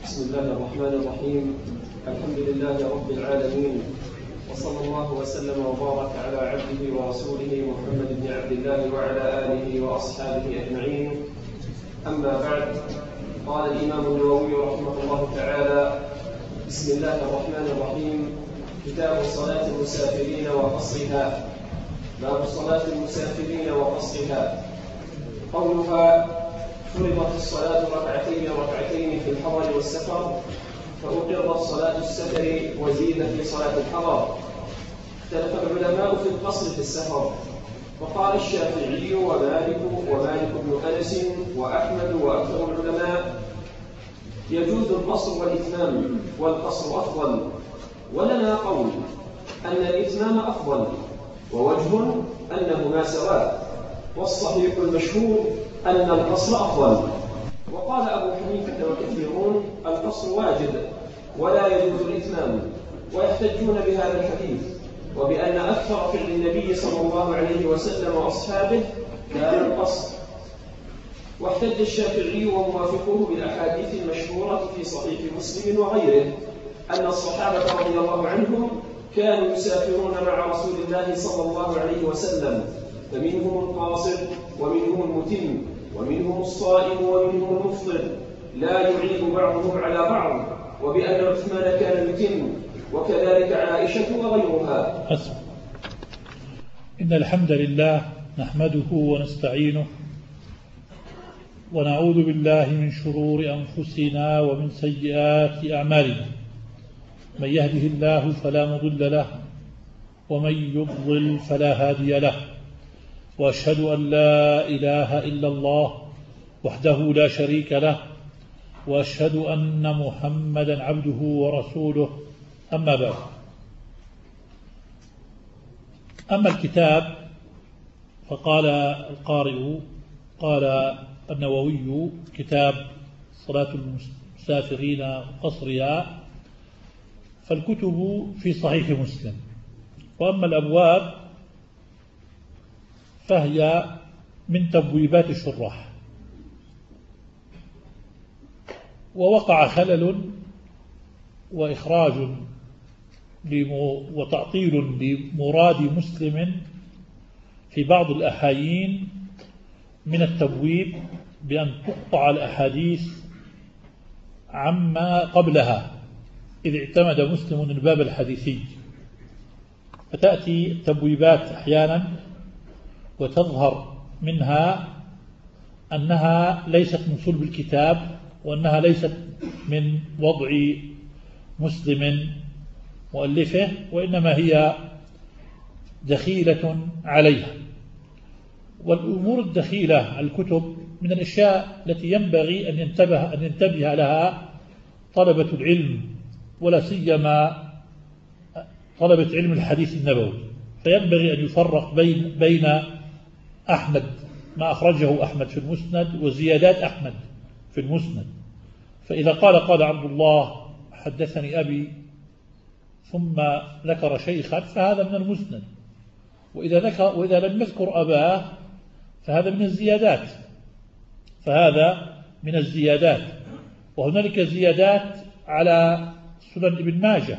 بسم الله الرحمن الرحيم. الحمد لله رب العالمين، وصلى الله وسلم وبارك على عبده ورسوله محمد بن عبد الله وعلى آله وأصحابه أجمعين. أما بعد، قال الإمام النووي رحمه الله تعالى: بسم الله الرحمن الرحيم. كتاب صلاة المسافرين وقصرها. باب صلاة المسافرين وقصرها. قولها: فرضت الصلاة ركعتين في الحضر والسفر، فأقرت صلاة السفر وزيد في صلاة الحضر. اختلف العلماء في القصر في السفر، وقال الشافعي ومالك بن أنس وأحمد وأكثر العلماء: يجوز القصر والإتمام، والقصر أفضل. ولنا قول أن الإتمام أفضل، ووجه أنهما سواء، والصحيح المشهور أن القصر أفضل. وقال أبو حنيفة وكثيرون: القصر واجب ولا يجوز الإتمام، ويحتجون بهذا الحديث وبأن أكثر فعل النبي صلى الله عليه وسلم وأصحابه كان القصر. واحتج الشافعي وموافقه بالأحاديث المشهورة في صحيح مسلم وغيره أن الصحابة رضي الله عنهم كانوا يسافرون مع رسول الله صلى الله عليه وسلم، فمنهم القاصر ومنهم المتم ومنهم الصائم ومنهم المفطر، لا يعيب بعضهم على بعض، وبأن عثمان كان يتم، وكذلك عائشة وغيرها. إن الحمد لله نحمده ونستعينه ونعوذ بالله من شرور أنفسنا ومن سيئات أعمالنا. من يهده الله فلا مضل له، ومن يضلل فلا هادي له. وأشهد أن لا إله إلا الله وحده لا شريك له، وأشهد أن محمدا عبده ورسوله. أما بعد، أما الكتاب فقال القارئ قال النووي: كتاب صلاة المسافرين وقصرها. فالكتب في صحيح مسلم، وأما الأبواب فهي من تبويبات الشراح. ووقع خلل وإخراج وتعطيل لمراد مسلم في بعض الأحايين من التبويب، بأن تقطع الأحاديث عما قبلها، إذ اعتمد مسلم الباب الحديثي، فتأتي التبويبات أحيانا وتظهر منها أنها ليست من صلب الكتاب، وأنها ليست من وضع مسلم مؤلفه، وإنما هي دخيلة عليها. والأمور الدخيلة على الكتب من الأشياء التي ينبغي أن ينتبه لها طلبة العلم، ولا سيما طلبة علم الحديث النبوي. فينبغي أن يفرق بين أحمد، ما أخرجه أحمد في المسند، وزيادات أحمد في المسند. فإذا قال عبد الله حدثني أبي ثم ذكر شيخا فهذا من المسند، وإذا لم يذكر أباه فهذا من الزيادات. وهنالك زيادات على سنن ابن ماجه،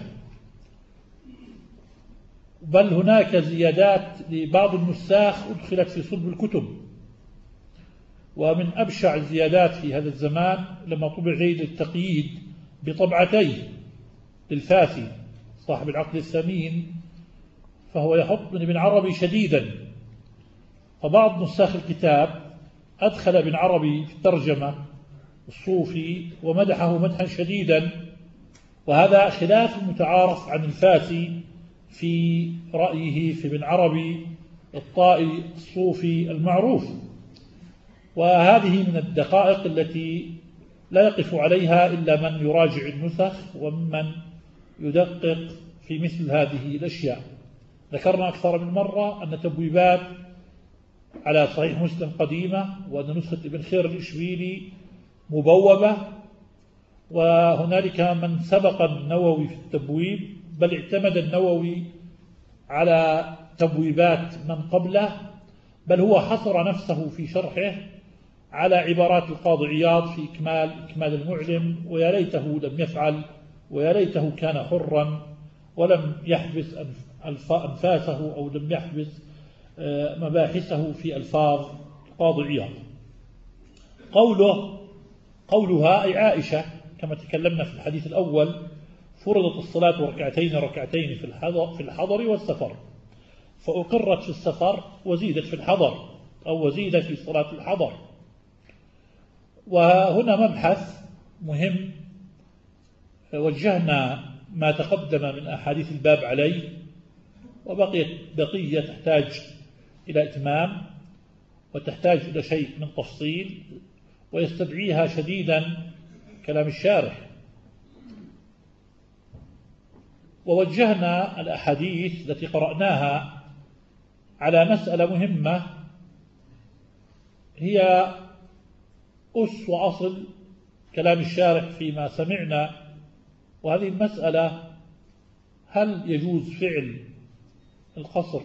بل هناك زيادات لبعض النساخ أدخلت في صلب الكتب. ومن أبشع الزيادات في هذا الزمان لما طبع زيد التقييد بطبعتين للفاسي صاحب العقد الثمين، فهو يحط من ابن عربي شديدا. فبعض نساخ الكتاب أدخل ابن عربي في الترجمة الصوفي ومدحه مدحا شديدا، وهذا خلاف متعارف عن الفاسي في رأيه في ابن عربي الطائي الصوفي المعروف. وهذه من الدقائق التي لا يقف عليها إلا من يراجع النسخ ومن يدقق في مثل هذه الأشياء. ذكرنا أكثر من مرة أن تبويبات على صحيح مسلم قديمة، وأن نسخة ابن خير الإشبيلي مبوبة، وهنالك من سبق النووي في التبويب، بل اعتمد النووي على تبويبات من قبله، بل هو حصر نفسه في شرحه على عبارات القاضي عياض في إكمال المعلم: ويا ليته لم يفعل، ويا ليته كان حرا ولم يحبس أنفاسه أو لم يحبس مباحثه في ألفاظ قاضي عياض. قولها أي عائشة كما تكلمنا في الحديث الأول: فرضت الصلاة ركعتين في الحضر والسفر، فأقرت في السفر وزيدت في الحضر، أو وزيد في صلاة الحضر. وهنا مبحث مهم وجهنا ما تقدم من أحاديث الباب عليه، بقية تحتاج إلى إتمام وتحتاج إلى شيء من تفصيل، ويستدعيها شديدا كلام الشارح. ووجهنا الأحاديث التي قرأناها على مسألة مهمة هي أس وأصل كلام الشارح فيما سمعنا، وهذه المسألة: هل يجوز فعل القصر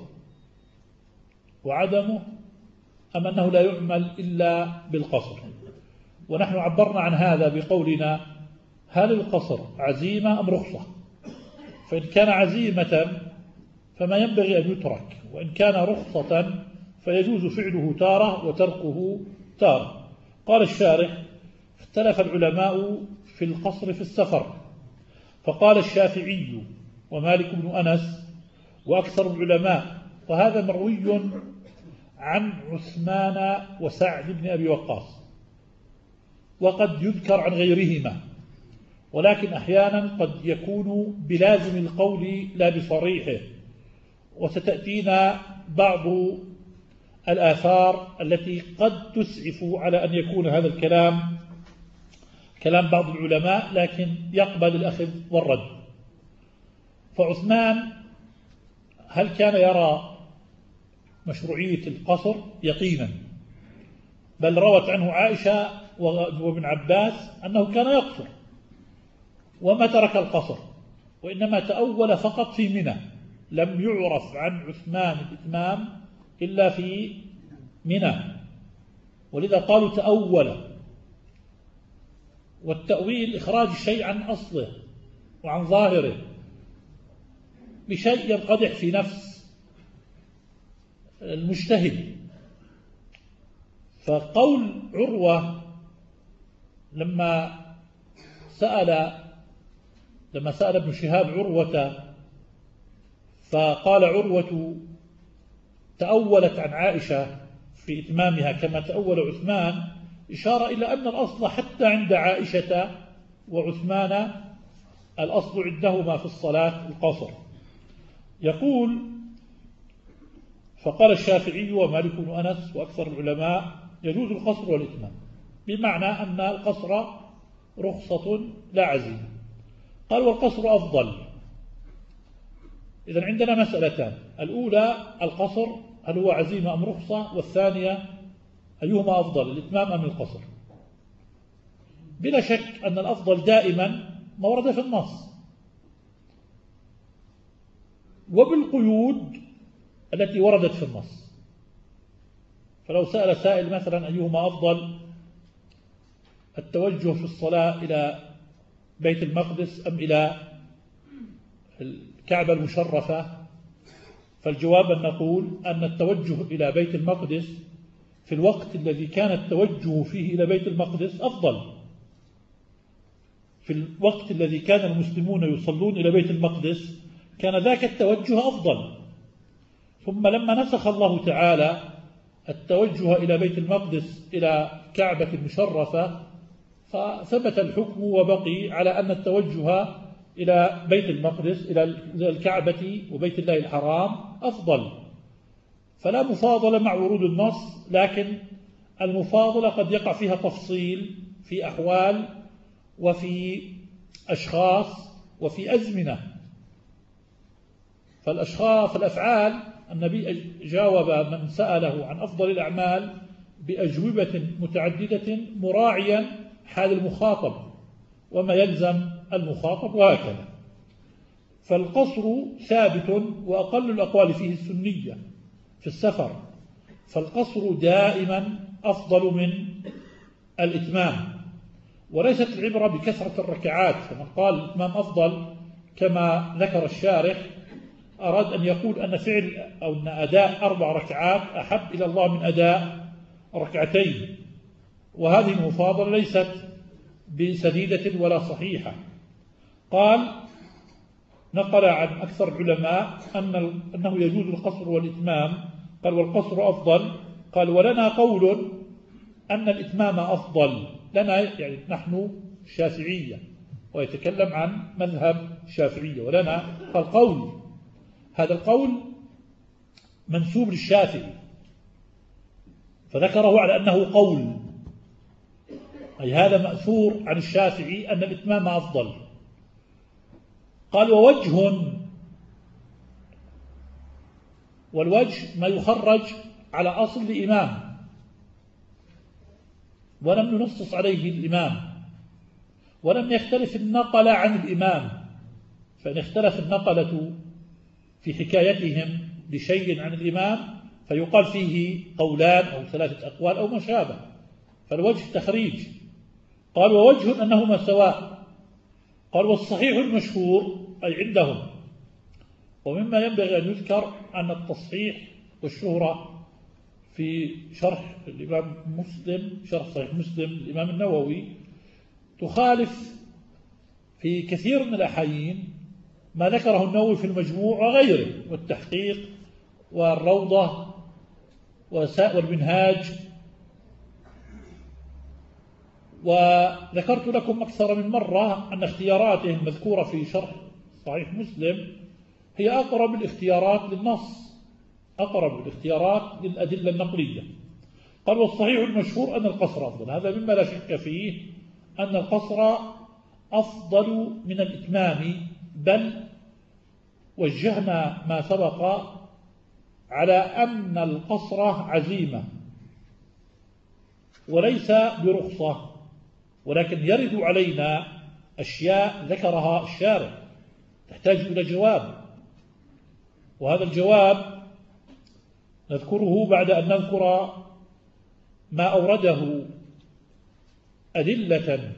وعدمه، أم أنه لا يعمل إلا بالقصر؟ ونحن عبرنا عن هذا بقولنا: هل القصر عزيمة أم رخصة؟ فإن كان عزيمة فما ينبغي أن يترك، وإن كان رخصة فيجوز فعله تارة وتركه تارة. قال الشارح: اختلف العلماء في القصر في السفر، فقال الشافعي ومالك بن أنس وأكثر العلماء، وهذا مروي عن عثمان وسعد بن أبي وقاص، وقد يذكر عن غيرهما، ولكن أحيانا قد يكون بلازم القول لا بصريحه، وستأتينا بعض الآثار التي قد تسعف على أن يكون هذا الكلام كلام بعض العلماء لكن يقبل الأخذ والرد. فعثمان هل كان يرى مشروعية القصر؟ يقينا، بل روت عنه عائشة وابن عباس أنه كان يقصر وما ترك القصر، وإنما تأول فقط في منى، لم يعرف عن عثمان الإتمام إلا في منى، ولذا قالوا تأول. والتأويل إخراج الشيء عن أصله وعن ظاهره بشيء ينقدح في نفس المجتهد. فقول عروة لما سأل ابن شهاب عروة فقال عروة تأولت عن عائشة في إتمامها كما تأول عثمان، إشارة إلى أن الأصل حتى عند عائشة وعثمان الأصل عندهما في الصلاة القصر. يقول: فقال الشافعي ومالك بن أنس وأكثر العلماء يجوز القصر والإتمام، بمعنى أن القصر رخصة لا عزيمة. قال: والقصر أفضل. إذن عندنا مسألتان: الأولى القصر هل هو عزيمة أم رخصة، والثانية أيهما أفضل، الإتمام أم القصر؟ بلا شك أن الأفضل دائما ما ورد في النص وبالقيود التي وردت في النص. فلو سأل سائل مثلا أيهما أفضل، التوجه في الصلاة إلى بيت المقدس أم إلى الكعبة المشرفة، فالجواب أن نقول أن التوجه إلى بيت المقدس في الوقت الذي كان التوجه فيه إلى بيت المقدس أفضل، في الوقت الذي كان المسلمون يصلون إلى بيت المقدس كان ذاك التوجه أفضل. ثم لما نسخ الله تعالى التوجه إلى بيت المقدس إلى كعبة مشرفة فثبت الحكم وبقي على أن التوجه إلى بيت المقدس إلى الكعبة وبيت الله الحرام أفضل. فلا مفاضلة مع ورود النص، لكن المفاضلة قد يقع فيها تفصيل في أحوال وفي أشخاص وفي أزمنة. فالأفعال النبي جاوب من سأله عن أفضل الأعمال بأجوبة متعددة مراعيا حال المخاطب وما يلزم المخاطب وهكذا. فالقصر ثابت وأقل الأقوال فيه السنية في السفر، فالقصر دائما أفضل من الإتمام، وليست العبرة بكثرة الركعات. فمن قال الإتمام أفضل كما ذكر الشارح أراد أن يقول أن فعل أو أن أداء 4 ركعات أحب إلى الله من أداء 2، وهذه المفاضلة ليست بسديدة ولا صحيحة. قال نقل عن أكثر العلماء أنه يجوز القصر والإتمام، قال والقصر أفضل. قال ولنا قول أن الإتمام أفضل، لنا يعني نحن الشافعية، ويتكلم عن مذهب الشافعية، ولنا قال قول، هذا القول منسوب للشافعي فذكره على أنه قول، أي هذا مأثور عن الشافعي أن الإتمام أفضل. قال والوجه ما يخرج على أصل الإمام ولم ينصص عليه الإمام، ولم يختلف النقل عن الإمام، فإن اختلف النقلة في حكايتهم لشيء عن الإمام فيقال فيه قولان أو 3 أقوال أو ما شابه، فالوجه تخريج. قال ووجه أنهما سواء. قال والصحيح المشهور أي عندهم، ومما ينبغي أن يذكر أن التصحيح والشهرة في شرح الإمام مسلم، شرح صحيح مسلم الإمام النووي، تخالف في كثير من الأحايين ما ذكره النووي في المجموع وغيره، والتحقيق والروضة والمنهاج. وذكرت لكم أكثر من مرة أن اختياراته المذكورة في شرح صحيح مسلم هي أقرب الاختيارات للنص، أقرب الاختيارات للأدلة النقلية. قال والصحيح المشهور أن القصر أفضل، هذا مما لا شك فيه أن القصر أفضل من الإتمام، بل وجهنا ما سبق على أن القصر عزيمة وليس برخصة، ولكن يرد علينا أشياء ذكرها الشارع تحتاج إلى جواب، وهذا الجواب نذكره بعد أن نذكر ما أورده أدلة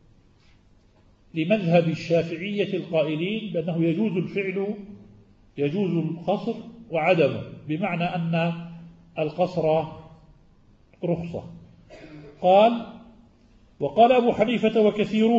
لمذهب الشافعية القائلين بأنه يجوز الفعل، يجوز القصر وعدمه، بمعنى أن القصر رخصة. قال وقال أبو حنيفة وكثيرون